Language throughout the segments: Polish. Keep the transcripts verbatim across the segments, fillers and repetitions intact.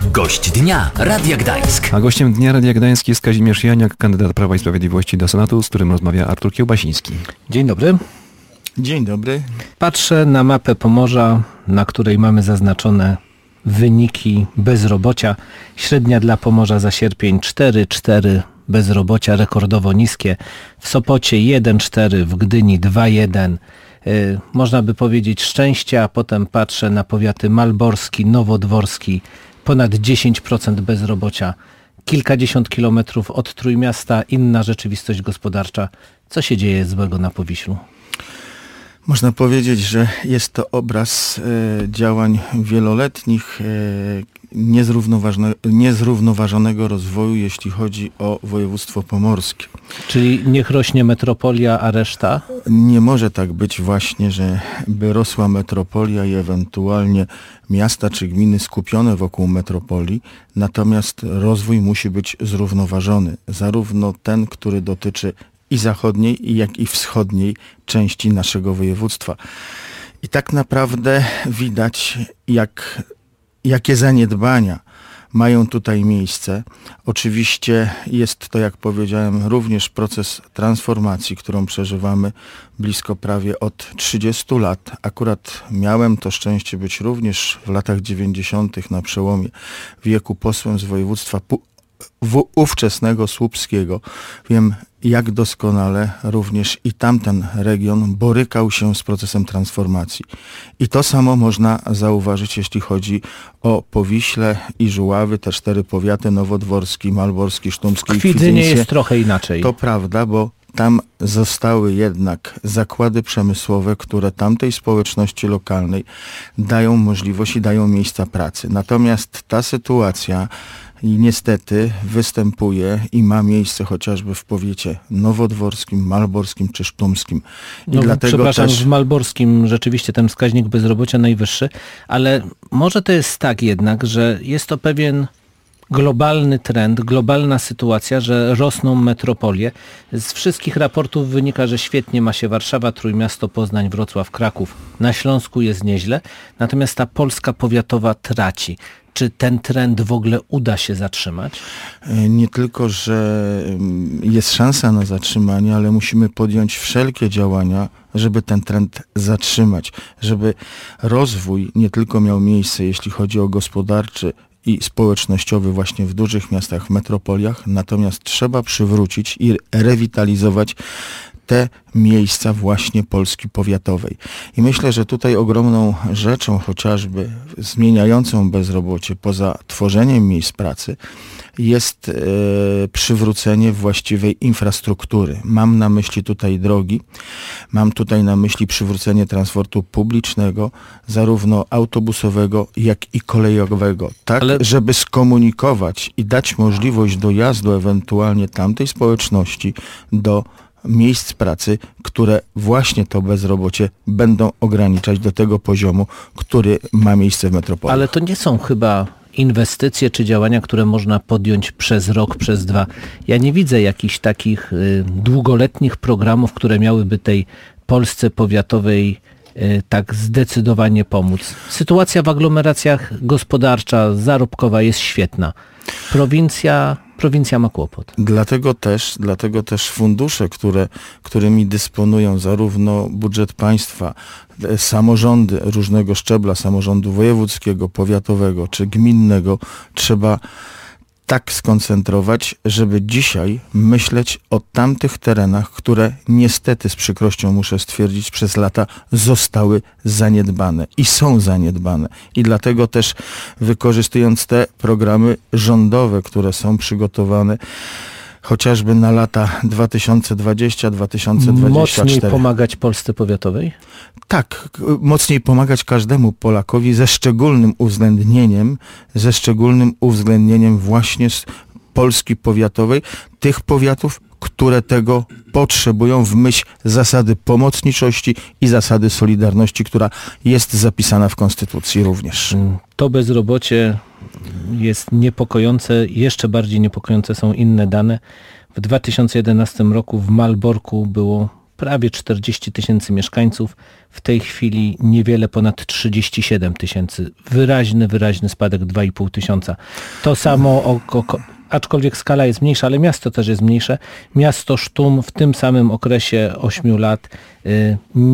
Gość dnia Radia Gdańsk. A gościem dnia Radia Gdańsk jest Kazimierz Janiak, kandydat Prawa i Sprawiedliwości do Senatu, z którym rozmawia Artur Kiełbasiński. Dzień dobry. Dzień dobry. Patrzę na mapę Pomorza, na której mamy zaznaczone wyniki bezrobocia. Średnia dla Pomorza za sierpień cztery przecinek cztery, bezrobocia rekordowo niskie. W Sopocie jeden przecinek cztery, w Gdyni dwa przecinek jeden. Yy, można by powiedzieć szczęście, a potem patrzę na powiaty malborski, nowodworski, ponad dziesięć procent bezrobocia. Kilkadziesiąt kilometrów od Trójmiasta, inna rzeczywistość gospodarcza. Co się dzieje złego na Powiślu? Można powiedzieć, że jest to obraz e, działań wieloletnich, e, niezrównoważone, niezrównoważonego rozwoju, jeśli chodzi o województwo pomorskie. Czyli niech rośnie metropolia, a reszta? Nie może tak być właśnie, że by rosła metropolia i ewentualnie miasta czy gminy skupione wokół metropolii, natomiast rozwój musi być zrównoważony. Zarówno ten, który dotyczy i zachodniej, jak i wschodniej części naszego województwa. I tak naprawdę widać, jak, jakie zaniedbania mają tutaj miejsce. Oczywiście jest to, jak powiedziałem, również proces transformacji, którą przeżywamy blisko prawie od trzydziestu lat. Akurat miałem to szczęście być również w latach dziewięćdziesiątych na przełomie wieku posłem z województwa w ówczesnego Słupskiego. Wiem, jak doskonale również i tamten region borykał się z procesem transformacji. I to samo można zauważyć, jeśli chodzi o Powiśle i Żuławy, te cztery powiaty, nowodworski, malborski, sztumski i Kwidzynie jest trochę inaczej. To prawda, bo tam zostały jednak zakłady przemysłowe, które tamtej społeczności lokalnej dają możliwość i dają miejsca pracy. Natomiast ta sytuacja i niestety występuje i ma miejsce chociażby w powiecie nowodworskim, malborskim czy sztumskim. I no, dlatego przepraszam, też... w malborskim rzeczywiście ten wskaźnik bezrobocia najwyższy, ale może to jest tak jednak, że jest to pewien globalny trend, globalna sytuacja, że rosną metropolie. Z wszystkich raportów wynika, że świetnie ma się Warszawa, Trójmiasto, Poznań, Wrocław, Kraków. Na Śląsku jest nieźle, natomiast ta Polska powiatowa traci. Czy ten trend w ogóle uda się zatrzymać? Nie tylko, że jest szansa na zatrzymanie, ale musimy podjąć wszelkie działania, żeby ten trend zatrzymać, żeby rozwój nie tylko miał miejsce, jeśli chodzi o gospodarczy i społecznościowy właśnie w dużych miastach, w metropoliach, natomiast trzeba przywrócić i rewitalizować te miejsca właśnie Polski powiatowej. I myślę, że tutaj ogromną rzeczą, chociażby zmieniającą bezrobocie poza tworzeniem miejsc pracy, jest e, przywrócenie właściwej infrastruktury. Mam na myśli tutaj drogi, mam tutaj na myśli przywrócenie transportu publicznego, zarówno autobusowego, jak i kolejowego, tak, Ale... żeby skomunikować i dać możliwość dojazdu ewentualnie tamtej społeczności do miejsc pracy, które właśnie to bezrobocie będą ograniczać do tego poziomu, który ma miejsce w metropolii. Ale to nie są chyba inwestycje czy działania, które można podjąć przez rok, przez dwa. Ja nie widzę jakichś takich y, długoletnich programów, które miałyby tej Polsce powiatowej y, tak zdecydowanie pomóc. Sytuacja w aglomeracjach gospodarcza, zarobkowa jest świetna. Prowincja... Prowincja ma kłopot. Dlatego też, dlatego też fundusze, które, którymi dysponują zarówno budżet państwa, samorządy różnego szczebla, samorządu wojewódzkiego, powiatowego czy gminnego, trzeba tak skoncentrować, żeby dzisiaj myśleć o tamtych terenach, które niestety z przykrością muszę stwierdzić przez lata zostały zaniedbane i są zaniedbane. I dlatego też wykorzystując te programy rządowe, które są przygotowane chociażby na lata dwa tysiące dwudziesty do dwa tysiące dwudziestego czwartego. Mocniej pomagać Polsce powiatowej? Tak, mocniej pomagać każdemu Polakowi ze szczególnym uwzględnieniem, ze szczególnym uwzględnieniem właśnie z Polski powiatowej, tych powiatów, które tego potrzebują w myśl zasady pomocniczości i zasady solidarności, która jest zapisana w Konstytucji również. To bezrobocie jest niepokojące, jeszcze bardziej niepokojące są inne dane. W dwa tysiące jedenastym roku w Malborku było prawie czterdzieści tysięcy mieszkańców, w tej chwili niewiele ponad trzydzieści siedem tysięcy. Wyraźny, wyraźny spadek dwa i pół tysiąca. To samo, o, o, aczkolwiek skala jest mniejsza, ale miasto też jest mniejsze. Miasto Sztum w tym samym okresie ośmiu lat y,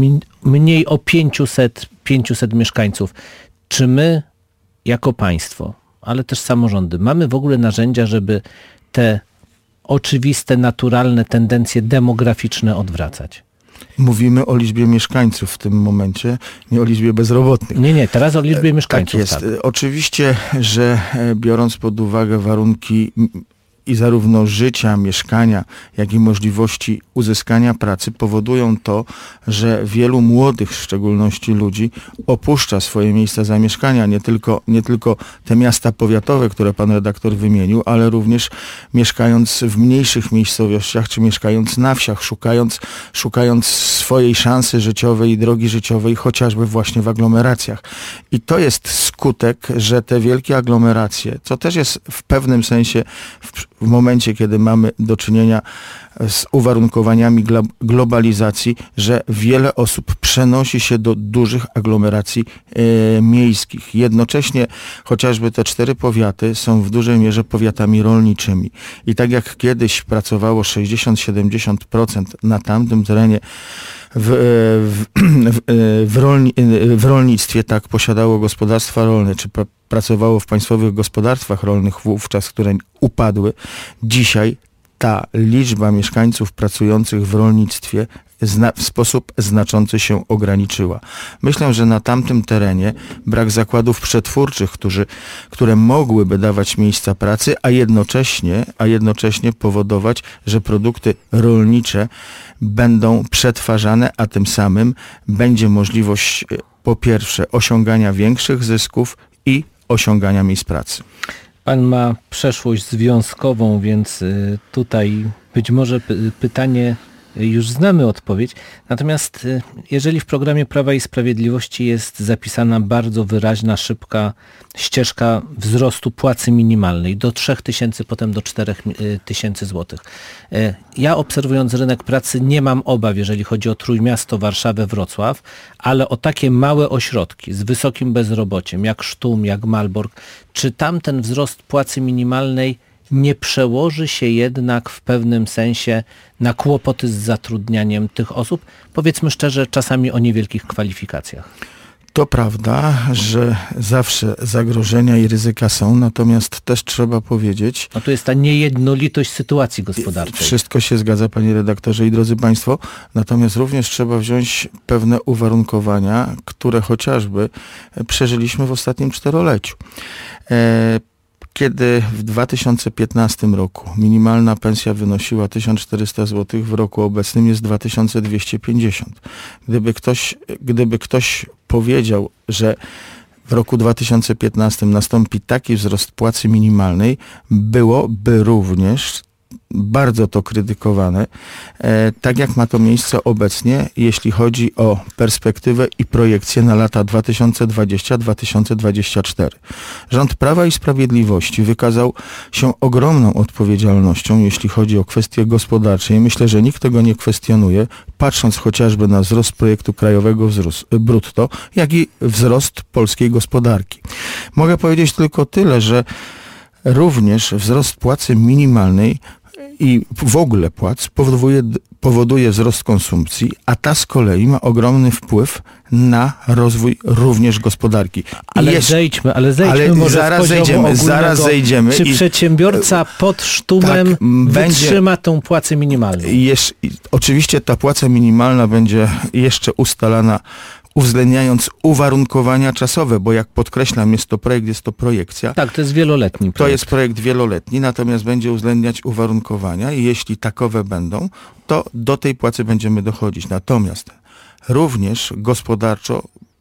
mniej o pięćset, pięćset mieszkańców. Czy my jako państwo, ale też samorządy, mamy w ogóle narzędzia, żeby te oczywiste, naturalne tendencje demograficzne odwracać? Mówimy o liczbie mieszkańców w tym momencie, nie o liczbie bezrobotnych. Nie, nie, teraz o liczbie mieszkańców. Tak jest. Tak. Oczywiście, że biorąc pod uwagę warunki i zarówno życia, mieszkania, jak i możliwości uzyskania pracy powodują to, że wielu młodych, w szczególności ludzi, opuszcza swoje miejsca zamieszkania, nie tylko, nie tylko te miasta powiatowe, które pan redaktor wymienił, ale również mieszkając w mniejszych miejscowościach, czy mieszkając na wsiach, szukając, szukając swojej szansy życiowej i drogi życiowej, chociażby właśnie w aglomeracjach. I to jest skutek, że te wielkie aglomeracje, co też jest w pewnym sensie w, w momencie, kiedy mamy do czynienia z uwarunkowaniami globalizacji, że wiele osób przenosi się do dużych aglomeracji e, miejskich. Jednocześnie chociażby te cztery powiaty są w dużej mierze powiatami rolniczymi. I tak jak kiedyś pracowało sześćdziesiąt do siedemdziesięciu procent na tamtym terenie w, w, w, w, rolni, w rolnictwie, tak posiadało gospodarstwa rolne, czy pra, pracowało w państwowych gospodarstwach rolnych wówczas, które upadły. Dzisiaj ta liczba mieszkańców pracujących w rolnictwie zna, w sposób znaczący się ograniczyła. Myślę, że na tamtym terenie brak zakładów przetwórczych, którzy, które mogłyby dawać miejsca pracy, a jednocześnie, a jednocześnie powodować, że produkty rolnicze będą przetwarzane, a tym samym będzie możliwość po pierwsze osiągania większych zysków i osiągania miejsc pracy. Pan ma przeszłość związkową, więc tutaj być może pytanie już znamy odpowiedź. Natomiast jeżeli w programie Prawa i Sprawiedliwości jest zapisana bardzo wyraźna, szybka ścieżka wzrostu płacy minimalnej do trzech tysięcy, potem do czterech tysięcy złotych. Ja obserwując rynek pracy nie mam obaw, jeżeli chodzi o Trójmiasto, Warszawę, Wrocław, ale o takie małe ośrodki z wysokim bezrobociem, jak Sztum, jak Malbork, czy tamten wzrost płacy minimalnej nie przełoży się jednak w pewnym sensie na kłopoty z zatrudnianiem tych osób, powiedzmy szczerze, czasami o niewielkich kwalifikacjach? To prawda, że zawsze zagrożenia i ryzyka są, natomiast też trzeba powiedzieć... No to jest ta niejednolitość sytuacji gospodarczej. Wszystko się zgadza, panie redaktorze i drodzy państwo, natomiast również trzeba wziąć pewne uwarunkowania, które chociażby przeżyliśmy w ostatnim czteroleciu. E, Kiedy w dwa tysiące piętnastym roku minimalna pensja wynosiła tysiąc czterysta złotych, w roku obecnym jest dwa tysiące dwieście pięćdziesiąt. Gdyby ktoś, gdyby ktoś powiedział, że w roku dwa tysiące piętnastym nastąpi taki wzrost płacy minimalnej, byłoby również bardzo to krytykowane, e, tak jak ma to miejsce obecnie, jeśli chodzi o perspektywę i projekcję na lata dwa tysiące dwudziesty do dwa tysiące dwudziestego czwartego. Rząd Prawa i Sprawiedliwości wykazał się ogromną odpowiedzialnością, jeśli chodzi o kwestie gospodarcze i myślę, że nikt tego nie kwestionuje, patrząc chociażby na wzrost projektu krajowego wzrost, brutto, jak i wzrost polskiej gospodarki. Mogę powiedzieć tylko tyle, że również wzrost płacy minimalnej i w ogóle płac powoduje, powoduje wzrost konsumpcji, a ta z kolei ma ogromny wpływ na rozwój również gospodarki. Ale Jest, zejdźmy, ale zejdźmy ale może zaraz z poziomu zejdziemy, ogólnego. zaraz zejdziemy. Czy i, przedsiębiorca pod Sztumem tak, wytrzyma będzie, tą płacę minimalną? Jesz, oczywiście ta płaca minimalna będzie jeszcze ustalana, uwzględniając uwarunkowania czasowe, bo jak podkreślam, jest to projekt, jest to projekcja. Tak, to jest wieloletni projekt. To jest projekt wieloletni, natomiast będzie uwzględniać uwarunkowania i jeśli takowe będą, to do tej płacy będziemy dochodzić. Natomiast również gospodarczo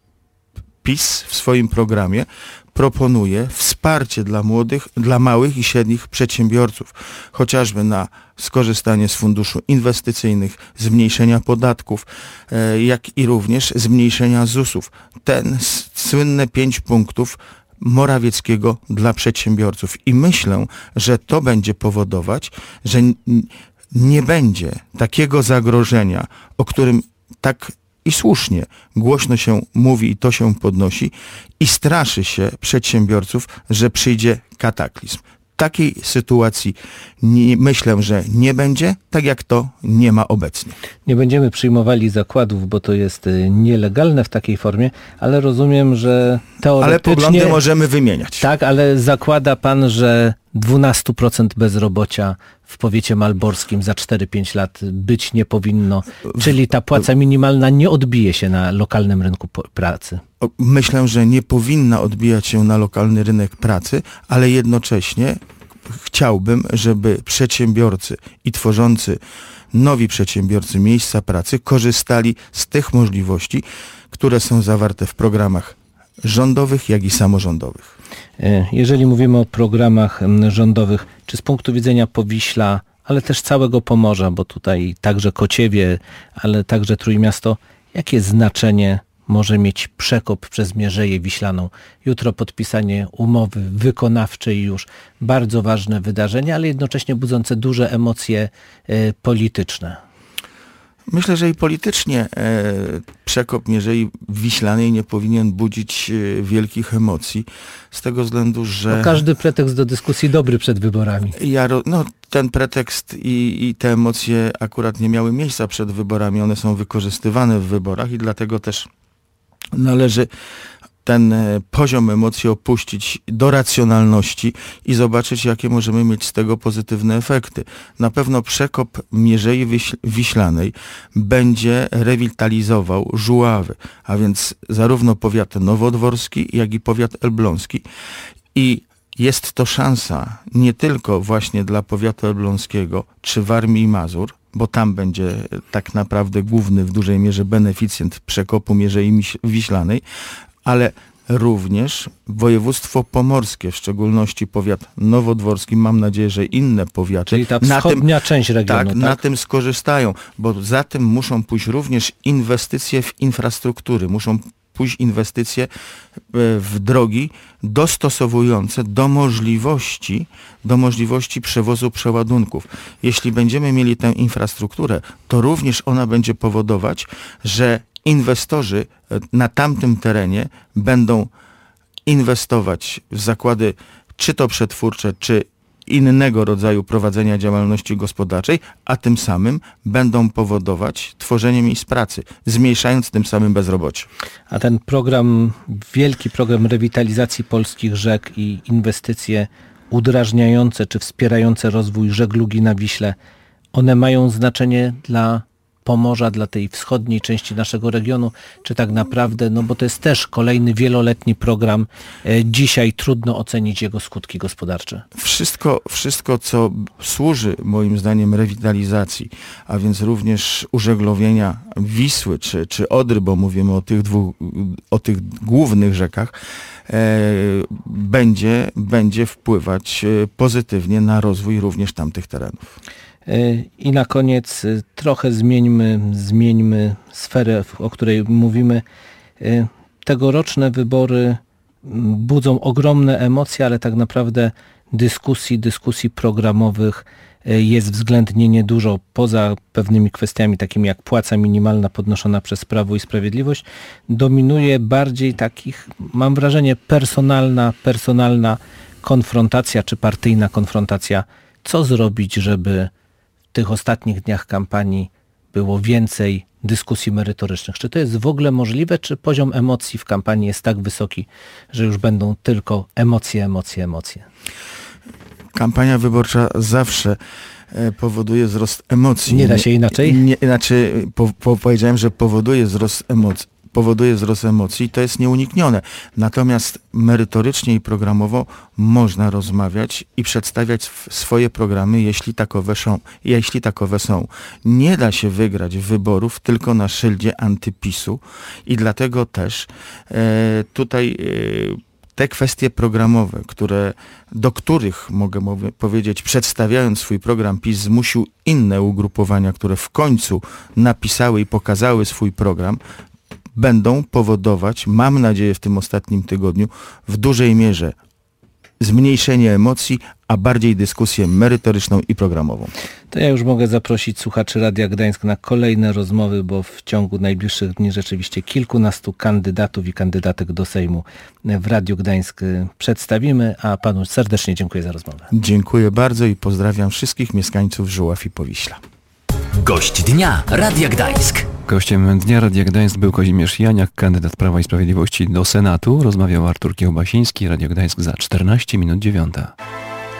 PiS w swoim programie proponuje wsparcie dla młodych, dla małych i średnich przedsiębiorców, chociażby na skorzystanie z funduszy inwestycyjnych, zmniejszenia podatków, jak i również zmniejszenia zusów. Ten słynne pięć punktów Morawieckiego dla przedsiębiorców. I myślę, że to będzie powodować, że nie będzie takiego zagrożenia, o którym tak i słusznie głośno się mówi i to się podnosi i straszy się przedsiębiorców, że przyjdzie kataklizm. Takiej sytuacji nie, myślę, że nie będzie, tak jak to nie ma obecnie. Nie będziemy przyjmowali zakładów, bo to jest nielegalne w takiej formie, ale rozumiem, że teoretycznie... Ale poglądy możemy wymieniać. Tak, ale zakłada pan, że dwanaście procent bezrobocia w powiecie malborskim za cztery pięć lat być nie powinno, czyli ta płaca minimalna nie odbije się na lokalnym rynku pracy. Myślę, że nie powinna odbijać się na lokalny rynek pracy, ale jednocześnie chciałbym, żeby przedsiębiorcy i tworzący nowi przedsiębiorcy miejsca pracy korzystali z tych możliwości, które są zawarte w programach rządowych, jak i samorządowych. Jeżeli mówimy o programach rządowych, czy z punktu widzenia Powiśla, ale też całego Pomorza, bo tutaj także Kociewie, ale także Trójmiasto, jakie znaczenie może mieć przekop przez Mierzeję Wiślaną? Jutro podpisanie umowy wykonawczej już, bardzo ważne wydarzenie, ale jednocześnie budzące duże emocje y, polityczne. Myślę, że i politycznie e, przekop Mierzei Wiślanej nie powinien budzić e, wielkich emocji, z tego względu, że... No każdy pretekst do dyskusji dobry przed wyborami. Ja, no, ten pretekst i, i te emocje akurat nie miały miejsca przed wyborami, one są wykorzystywane w wyborach i dlatego też należy ten poziom emocji opuścić do racjonalności i zobaczyć, jakie możemy mieć z tego pozytywne efekty. Na pewno przekop Mierzei Wiślanej będzie rewitalizował Żuławy, a więc zarówno powiat nowodworski, jak i powiat elbląski. I jest to szansa nie tylko właśnie dla powiatu elbląskiego czy Warmii i Mazur, bo tam będzie tak naprawdę główny w dużej mierze beneficjent przekopu Mierzei Wiślanej, ale również województwo pomorskie, w szczególności powiat nowodworski, mam nadzieję, że inne powiaty. Czyli ta wschodnia na tym, część regionu. Tak, tak, na tym skorzystają, bo za tym muszą pójść również inwestycje w infrastruktury, muszą pójść inwestycje w drogi dostosowujące do możliwości, do możliwości przewozu przeładunków. Jeśli będziemy mieli tę infrastrukturę, to również ona będzie powodować, że inwestorzy na tamtym terenie będą inwestować w zakłady czy to przetwórcze, czy innego rodzaju prowadzenia działalności gospodarczej, a tym samym będą powodować tworzenie miejsc pracy, zmniejszając tym samym bezrobocie. A ten program, wielki program rewitalizacji polskich rzek i inwestycje udrażniające czy wspierające rozwój żeglugi na Wiśle, one mają znaczenie dla Pomorza, dla tej wschodniej części naszego regionu, czy tak naprawdę, no bo to jest też kolejny wieloletni program, dzisiaj trudno ocenić jego skutki gospodarcze. Wszystko, wszystko co służy moim zdaniem rewitalizacji, a więc również użeglowienia Wisły czy, czy Odry, bo mówimy o tych dwóch, o tych głównych rzekach, e, będzie, będzie wpływać pozytywnie na rozwój również tamtych terenów. I na koniec trochę zmieńmy, zmieńmy sferę, o której mówimy. Tegoroczne wybory budzą ogromne emocje, ale tak naprawdę dyskusji, dyskusji programowych jest względnie niedużo, poza pewnymi kwestiami takimi jak płaca minimalna podnoszona przez Prawo i Sprawiedliwość. Dominuje bardziej takich, mam wrażenie, personalna, personalna konfrontacja czy partyjna konfrontacja. Co zrobić, żeby w tych ostatnich dniach kampanii było więcej dyskusji merytorycznych? Czy to jest w ogóle możliwe, czy poziom emocji w kampanii jest tak wysoki, że już będą tylko emocje, emocje, emocje? Kampania wyborcza zawsze powoduje wzrost emocji. Nie da się inaczej? Nie, znaczy, po, po, powiedziałem, że powoduje wzrost emocji. powoduje wzrost emocji, to jest nieuniknione. Natomiast merytorycznie i programowo można rozmawiać i przedstawiać swoje programy, jeśli takowe są. Jeśli takowe są. Nie da się wygrać wyborów tylko na szyldzie antypisu i dlatego też e, tutaj e, te kwestie programowe, które, do których, mogę powiedzieć, przedstawiając swój program, PiS zmusił inne ugrupowania, które w końcu napisały i pokazały swój program, będą powodować, mam nadzieję w tym ostatnim tygodniu, w dużej mierze zmniejszenie emocji, a bardziej dyskusję merytoryczną i programową. To ja już mogę zaprosić słuchaczy Radia Gdańsk na kolejne rozmowy, bo w ciągu najbliższych dni rzeczywiście kilkunastu kandydatów i kandydatek do Sejmu w Radiu Gdańsk przedstawimy, a panu serdecznie dziękuję za rozmowę. Dziękuję bardzo i pozdrawiam wszystkich mieszkańców Żuław i Powiśla. Gość dnia Radia Gdańsk. Gościem Dnia Radia Gdańsk był Kazimierz Janiak, kandydat Prawa i Sprawiedliwości do Senatu. Rozmawiał Artur Kiełbasiński, Radio Gdańsk za czternaście minut dziewiąta.